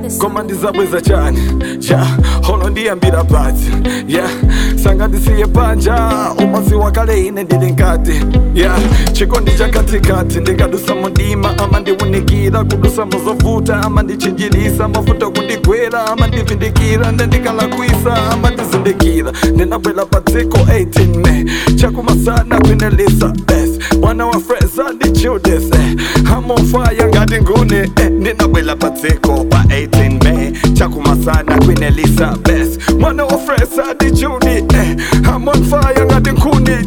koma ndizabweza chani ja hono ndiyambira pati yeah sanga ndisiye panja umaziwa kale ine ndili nkati yeah chikondi cha katikati ndikadusa mundima ama ndiwunikira kudusa mozovuta ama ndichijilisa mafuta kundigwera ama ndivindikira ndendikalakwisa ama ndizindikira ndinabwela padziko 18 me chakumasana kwinelisa mwana wa fresa ndichudes I'm on fire ngati ngune ndinabwela padziko pa 18 me chakumasana kwinelisa mwana wa fresa ndichudi I'm on fire ngati ngune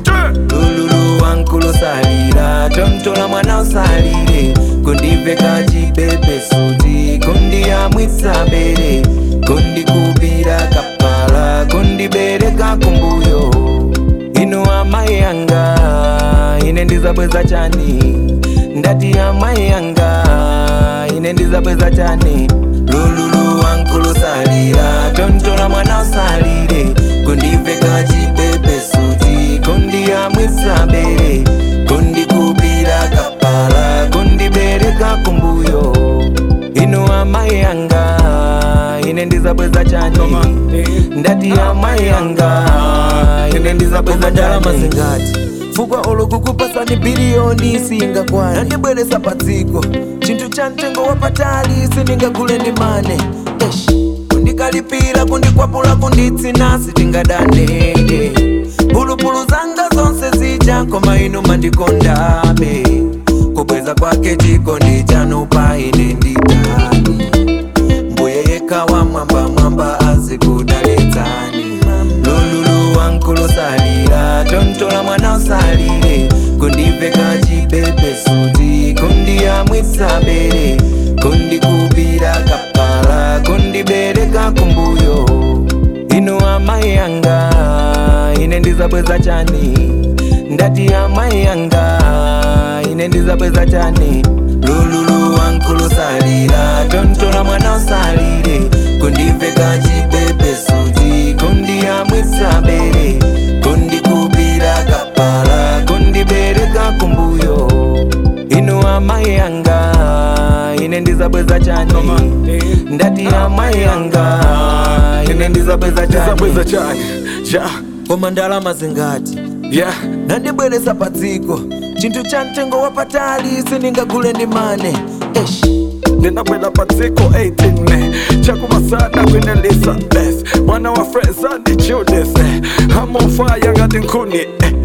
lululu wankulu salira tontola mwana usalire kundiveka chipepe suti kundiyamwitsa bere kundikubira kapala kundibereka kumbuyo inu amayi yanga ine ndizabweza chani ndati amayi yanga ine ndizabweza chani lululu wankulu salira tontola mwana usalire kundiveka chipepe suti kundiyamwitsa bere kundikubira kapala kundibereka kumbuyo inu amayi yanga ine ndizabweza chani ndati amayi yanga ine ndizabweza chani fugwa olokukupasani biliyoni singakwana ndibweresa padziko chinthu cha mtengo wapatali siningagule ndi mane kundikalipira kundikwapula kunditsina sitingadane pulupulu zanga zonse zija koma inu mandikondabe kubweza kwake chikondi chanu pa ine nditani mbuye yekha wa mwamba azikudalitsani lululu wankulu salira tontola mwana usalire kundiveka chipepe suti kundiyamwitsa bere kundikubira kapala kundibereka kumbuyo inu amayi yanga ine ndizabweza chani ndati amayi yanga ine ndizabweza chani lululu wankulu salira tontola mwana usalire kundiveka chipepe suti kundiyamwitsa bere kundikubira kapala kundibereka kumbuyo inu amayi yanga ine ndizabweza chani ndati amayi yanga ine ndizabweza chani koma ndalama zingati yeah nandibweresa padziko chinthu cha mtengo wapatali siningagule ndi mane ndinabwela padziko 18 me chakumasana kwinelisa mwana wa fresa ndichudes I'm on fire ngati nkhuni